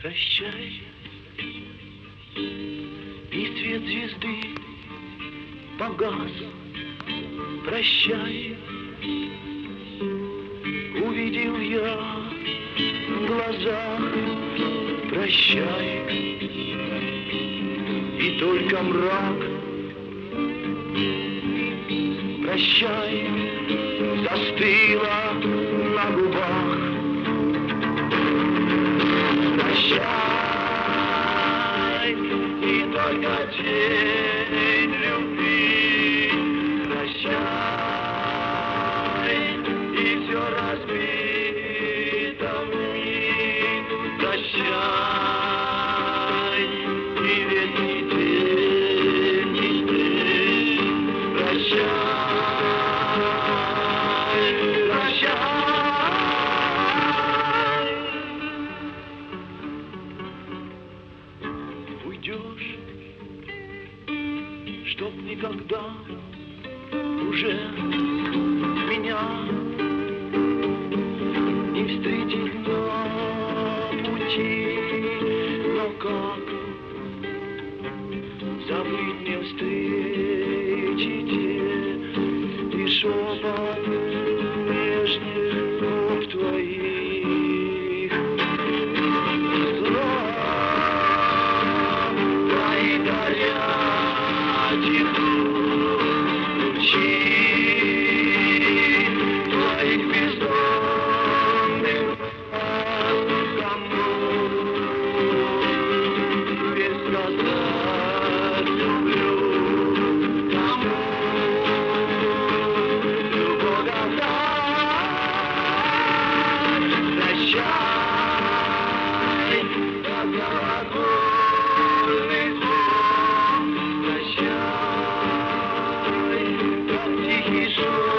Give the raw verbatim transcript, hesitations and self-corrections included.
Прощай, и свет звезды погас. Прощай, увидел я в глазах. Прощай, и только мрак. Прощай, застыла на губах. Прощай, и только тень любви. Прощай, и все разбито вмиг. Прощай, и ведь ни день, ни день. Прощай, прощай. Уйдешь, чтоб никогда уже меня не встретить на пути. Но как забыть не встретить и шепот нежных губ твоих. Слова твои дарят лучи твоих бездонных глаз. Кому без сказать люблю, кому любовь отдать. Прощай, как колокольный звон. Прощай, как тихий шум.